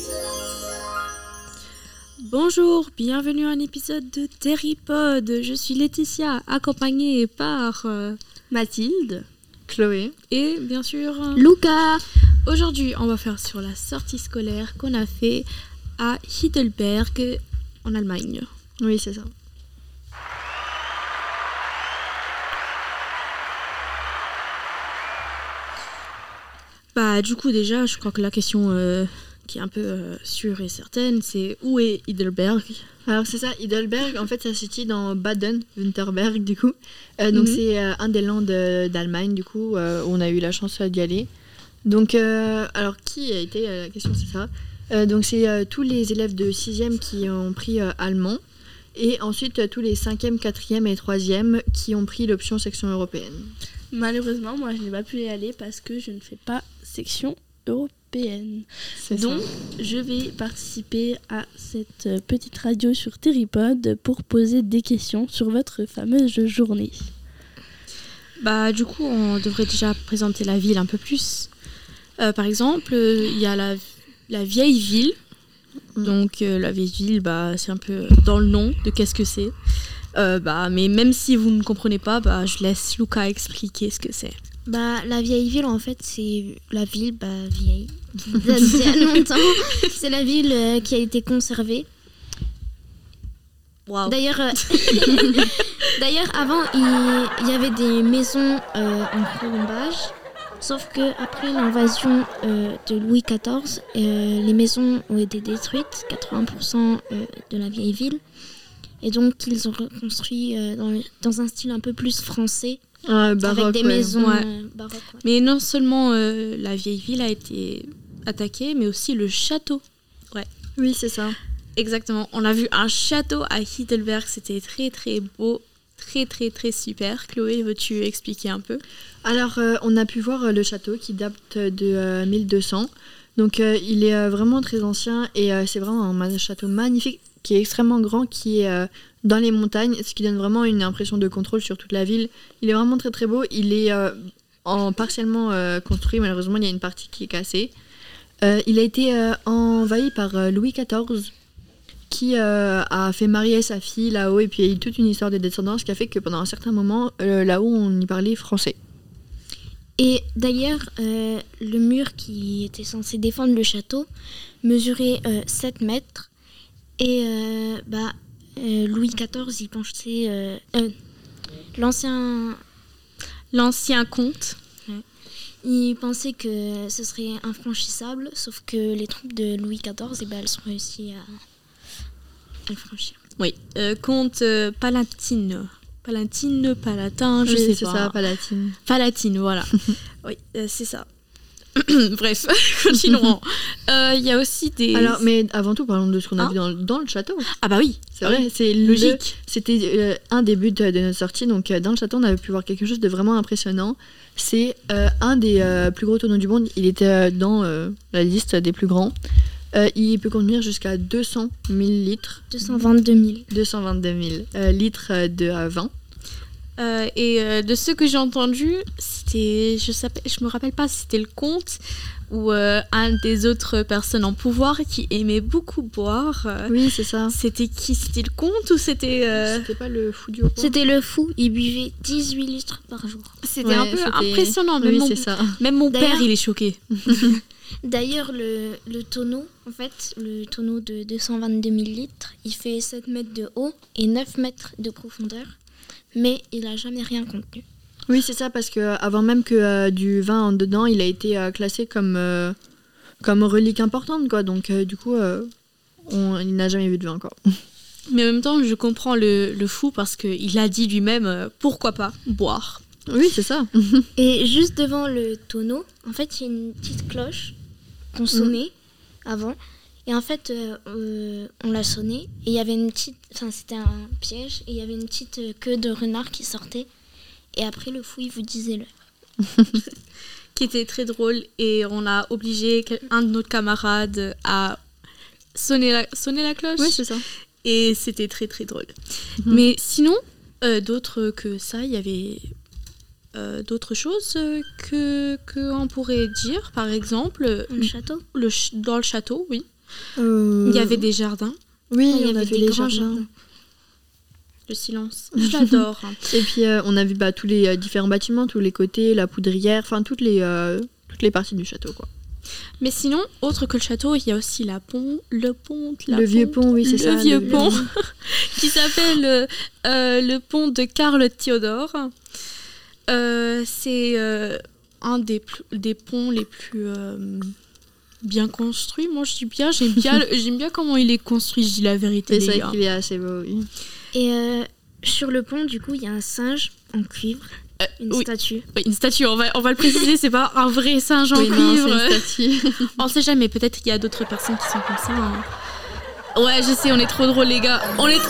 Bonjour, bienvenue à un épisode de Terrypod. Je suis Laetitia, accompagnée par Mathilde, Chloé et bien sûr Luca. Aujourd'hui, on va faire sur la sortie scolaire qu'on a fait à Heidelberg en Allemagne. Oui, c'est ça. Bah du coup déjà, je crois que la question qui est un peu sûre et certaine, c'est où est Heidelberg ? Alors c'est ça, Heidelberg, en fait ça se situe dans Baden-Württemberg du coup. Donc c'est un des lands d'Allemagne du coup, où on a eu la chance d'y aller. Donc alors qui a été, la question c'est ça. Donc c'est tous les élèves de 6e qui ont pris allemand. Et ensuite tous les 5e, 4e et 3e qui ont pris l'option section européenne. Malheureusement, moi je n'ai pas pu y aller parce que je ne fais pas section européenne. C'est Donc ça. je vais participer à cette petite radio sur Terrypod pour poser des questions sur votre fameuse journée. Bah du coup, on devrait déjà présenter la ville un peu plus. Par exemple, il y a la vieille ville. Donc la vieille ville, bah, c'est un peu dans le nom de qu'est-ce que c'est. Mais même si vous ne comprenez pas, bah, je laisse Luca expliquer ce que c'est. Bah, la vieille ville, en fait, c'est la ville vieille, qui date d'il y a longtemps. C'est la ville qui a été conservée. Wow. D'ailleurs, avant, il y avait des maisons en colombage. Sauf qu'après l'invasion de Louis XIV, les maisons ont été détruites, 80% de la vieille ville. Et donc, ils ont reconstruit dans un style un peu plus français, Baroque, avec des maisons baroques. Ouais. Mais non seulement la vieille ville a été attaquée, mais aussi le château. Ouais. Oui, c'est ça. Exactement. On a vu un château à Heidelberg, c'était très très beau, très très très super. Chloé, veux-tu expliquer un peu ? Alors, on a pu voir le château qui date de 1200. Donc, il est vraiment très ancien et c'est vraiment un château magnifique qui est extrêmement grand, qui est dans les montagnes, ce qui donne vraiment une impression de contrôle sur toute la ville. Il est vraiment très très beau. Il est partiellement construit. Malheureusement, il y a une partie qui est cassée. Il a été envahi par Louis XIV, qui a fait marier sa fille là-haut. Et puis, il y a eu toute une histoire de descendance qui a fait que pendant un certain moment, là-haut, on y parlait français. Et d'ailleurs, le mur qui était censé défendre le château mesurait 7 mètres. Et Louis XIV, il pensait... L'ancien comte. Ouais, il pensait que ce serait infranchissable, sauf que les troupes de Louis XIV, elles ont réussi à le franchir. Oui, comte Palatine. Palatin, je sais pas. C'est ça, Palatine. Palatine, voilà. Oui, c'est ça. Bref, continuons. Il y a aussi des... Alors, mais avant tout, parlons de ce qu'on a vu dans le château. Ah bah oui, c'est vrai, c'est logique. C'était un des buts de notre sortie. Donc, dans le château, on avait pu voir quelque chose de vraiment impressionnant. C'est un des plus gros tonneaux du monde. Il était dans la liste des plus grands. Il peut contenir jusqu'à 200 000 litres. 222 000 litres de vin. Et de ce que j'ai entendu, c'était, je me rappelle pas si c'était le comte ou un des autres personnes en pouvoir qui aimait beaucoup boire. Oui, c'est ça. C'était qui ? C'était le comte ou c'était... C'était pas le fou du roi ? C'était le fou, il buvait 18 litres par jour. C'était un peu impressionnant. Même mon père, il est choqué. D'ailleurs, le tonneau, en fait, le tonneau de 222 000 litres, il fait 7 mètres de haut et 9 mètres de profondeur. Mais il n'a jamais rien contenu. Oui, c'est ça, parce qu'avant même que du vin en dedans, il a été classé comme relique importante, quoi. Donc, du coup, il n'a jamais vu de vin, quoi. Mais en même temps, je comprends le fou parce qu'il a dit lui-même, pourquoi pas boire. Oui, c'est ça. Et juste devant le tonneau, en fait, il y a une petite cloche qu'on sonnait avant. Et en fait, on l'a sonné et il y avait c'était un piège et il y avait une petite queue de renard qui sortait. Et après, le fou, il vous disait l'heure. Qui était très drôle et on a obligé un de nos camarades à sonner la cloche. Oui, c'est ça. Et c'était très très drôle. Mais sinon, d'autres que ça, il y avait d'autres choses qu'on pourrait dire. Par exemple... Le château. Dans le château, oui. Il y avait des jardins. Oui, il y on avait a fait des les grands jardins. jardins. Le silence. Je l'adore. Et puis on a vu tous les différents bâtiments, tous les côtés, la poudrière, enfin toutes les parties du château, quoi. Mais sinon, autre que le château, il y a aussi Le vieux pont, oui, c'est ça. Le vieux pont qui s'appelle le pont de Karl Theodor. C'est un des ponts les plus bien construits. Moi, je dis bien, j'aime bien comment il est construit, je dis la vérité. Et c'est les vrai gars. qu'il est assez beau, oui. Et sur le pont, du coup, il y a un singe en cuivre, une oui. statue. Oui, une statue, on va le préciser, c'est pas un vrai singe en Oui, non, cuivre. c'est une statue. On sait jamais, peut-être qu'il y a d'autres personnes qui sont comme ça. Hein. Ouais, je sais, on est trop drôles, les gars. On est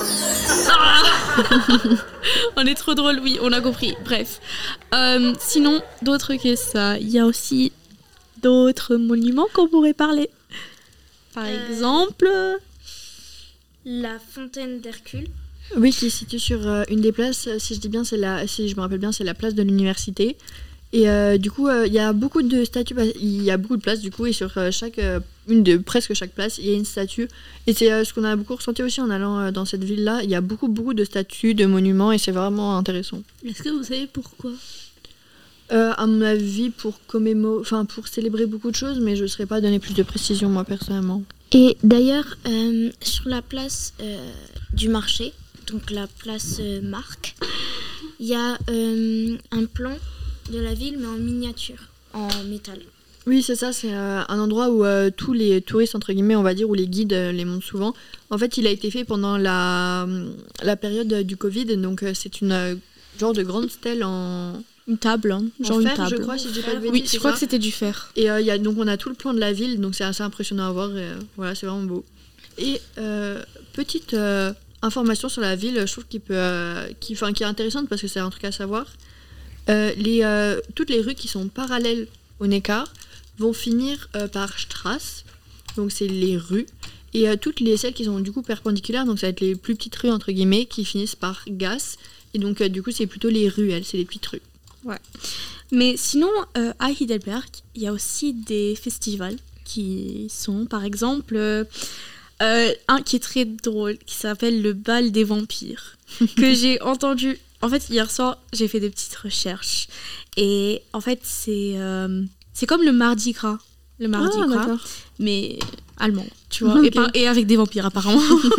trop drôles, oui, on a compris. Bref. Sinon, d'autres que ça, il y a aussi d'autres monuments qu'on pourrait parler. Par exemple... La fontaine d'Hercule. Oui, qui se situe sur une des places, si je me rappelle bien, c'est la place de l'université. Et du coup, il y a beaucoup de statues, il y a beaucoup de places du coup, et sur presque chaque place, il y a une statue. Et c'est ce qu'on a beaucoup ressenti aussi en allant dans cette ville-là. Il y a beaucoup de statues, de monuments, et c'est vraiment intéressant. Est-ce que vous savez pourquoi? À mon avis, pour célébrer beaucoup de choses, mais je ne saurais pas donner plus de précision moi personnellement. Et d'ailleurs, sur la place du marché, donc la place Marc, il y a un plan de la ville, mais en miniature, en métal. Oui, c'est ça, c'est un endroit où tous les touristes, entre guillemets, on va dire, ou les guides les montrent souvent. En fait, il a été fait pendant la période du Covid, donc c'est une genre de grande stèle en... Une table, hein. Genre fer, une table. je crois, si je dis pas de bêtises. Oui, je crois que c'était du fer. Et donc on a tout le plan de la ville, donc c'est assez impressionnant à voir. Et, voilà, c'est vraiment beau. Et petite information sur la ville, je trouve qui est intéressante parce que c'est un truc à savoir. Toutes les rues qui sont parallèles au Neckar vont finir par Strasse, donc c'est les rues. Et celles qui sont du coup perpendiculaires, donc ça va être les plus petites rues entre guillemets, qui finissent par Gasse. Et donc du coup c'est plutôt les ruelles, c'est les petites rues. Ouais. Mais sinon, à Heidelberg, il y a aussi des festivals qui sont, par exemple, un qui est très drôle, qui s'appelle le bal des vampires, que j'ai entendu. En fait, hier soir, j'ai fait des petites recherches. Et en fait, c'est comme le Mardi Gras. Le Mardi Gras, d'accord. mais allemand, tu vois. Okay. Et avec des vampires, apparemment.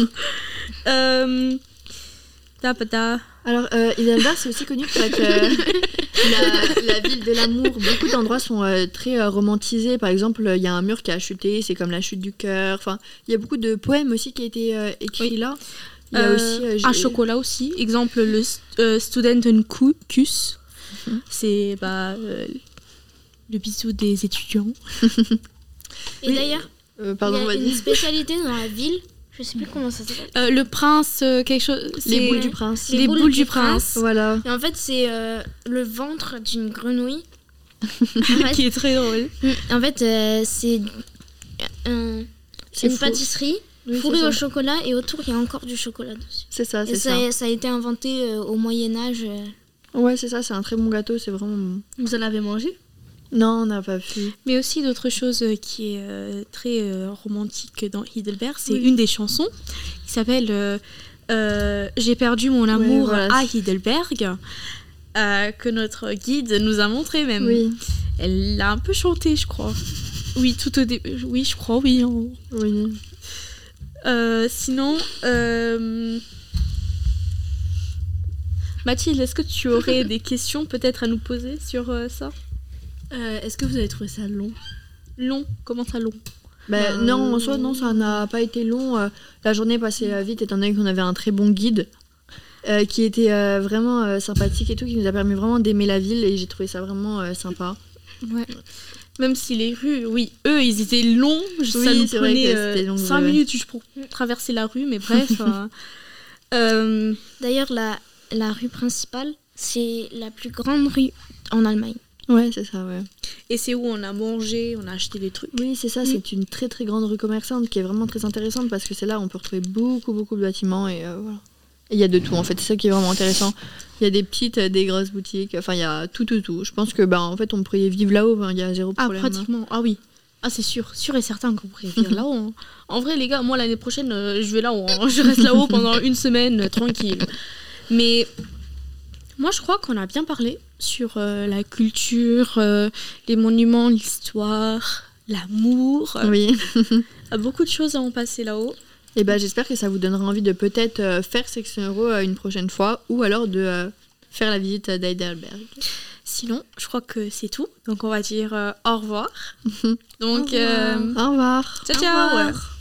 Alors, Heidelberg, c'est aussi connu pour être la ville de l'amour. Beaucoup d'endroits sont très romantisés. Par exemple, il y a un mur qui a chuté, c'est comme la chute du cœur. Enfin, il y a beaucoup de poèmes aussi qui ont été écrits là. Il y a aussi un chocolat aussi. Exemple, le Studentenkuss. C'est le bisou des étudiants. Et d'ailleurs, pardon, il y a vas-y. une spécialité dans la ville. Je sais plus comment ça s'appelle. Le prince, quelque chose. Les boules du prince. Les boules du prince. Voilà. Et en fait, c'est le ventre d'une grenouille. Qui est très drôle. En fait, c'est une pâtisserie fourrée au chocolat et autour, il y a encore du chocolat dessus. C'est ça, et ça a été inventé au Moyen-Âge. Ouais, c'est ça, c'est un très bon gâteau, c'est vraiment bon. Vous en avez mangé? Non, on n'a pas pu. Mais aussi d'autres choses qui est très romantique dans Heidelberg, c'est une des chansons qui s'appelle J'ai perdu mon amour à Heidelberg, que notre guide nous a montré même. Oui. Elle l'a un peu chanté, je crois. Oui, tout au début. Oui, je crois, oui. Oui. Sinon, Mathilde, est-ce que tu aurais des questions peut-être à nous poser sur ça? Est-ce que vous avez trouvé ça long? Long? Comment ça long? Non, en soi, non, ça n'a pas été long. La journée passait vite étant donné qu'on avait un très bon guide qui était vraiment sympathique et tout, qui nous a permis vraiment d'aimer la ville et j'ai trouvé ça vraiment sympa. Ouais. Même si les rues, oui, eux, ils étaient longs. Ça nous prenait 5 minutes pour traverser la rue, mais bref. D'ailleurs, la rue principale, c'est la plus grande rue en Allemagne. Ouais, c'est ça, ouais. Et c'est où on a mangé, on a acheté des trucs. Oui, c'est ça, c'est une très très grande rue commerçante qui est vraiment très intéressante parce que c'est là où on peut retrouver beaucoup de bâtiments et voilà. Et il y a de tout en fait, c'est ça qui est vraiment intéressant. Il y a des petites, des grosses boutiques, enfin il y a tout. Je pense que en fait on pourrait vivre là-haut, il y a zéro problème. Ah, pratiquement, ah oui. Ah, c'est sûr et certain que vous pourrez vivre là-haut. Hein. En vrai, les gars, moi, l'année prochaine, je vais là-haut. Hein. Je reste là-haut pendant une semaine, tranquille. Mais moi, je crois qu'on a bien parlé sur la culture, les monuments, l'histoire, l'amour. Oui. Beaucoup de choses à en passer là-haut. Et j'espère que ça vous donnera envie de peut-être faire Section Euro une prochaine fois ou alors de faire la visite d'Heidelberg. Sinon, je crois que c'est tout. Donc, on va dire au revoir. Donc, au revoir. Ciao, ciao. Au revoir.